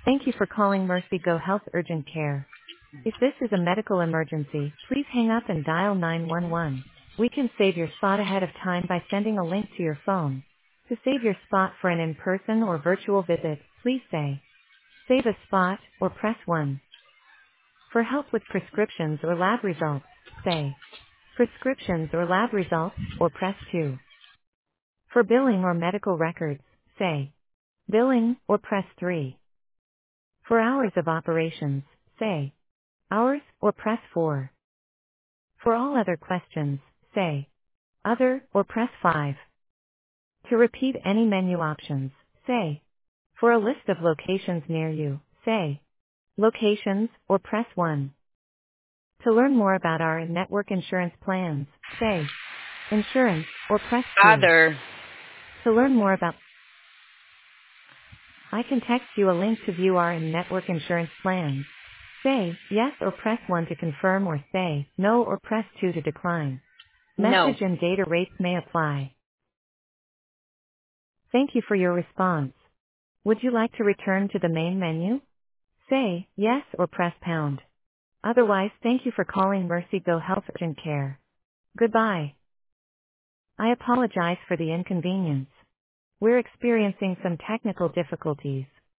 Thank you for calling Mercy Go Health Urgent Care. If this is a medical emergency, please hang up and dial 911. We can save your spot ahead of time by sending a link to your phone. To save your spot for an in-person or virtual visit, please say, save a spot, or press 1. For help with prescriptions or lab results, say, prescriptions or lab results, or press 2. For billing or medical records, say, billing, or press 3. For hours of operations, say, hours, or press 4. For all other questions, say, other, or press 5. To repeat any menu options, say, for a list of locations near you, say, locations, or press 1. To learn more about our network insurance plans, say, insurance, or press 2. Other. To learn more about, I can text you a link to view our in-network insurance plans. Say yes or press 1 to confirm, or say no or press 2 to decline. No. Message and data rates may apply. Thank you for your response. Would you like to return to the main menu? Say yes or press pound. Otherwise, thank you for calling Mercy Go Health Urgent Care. Goodbye. I apologize for the inconvenience. We're experiencing some technical difficulties.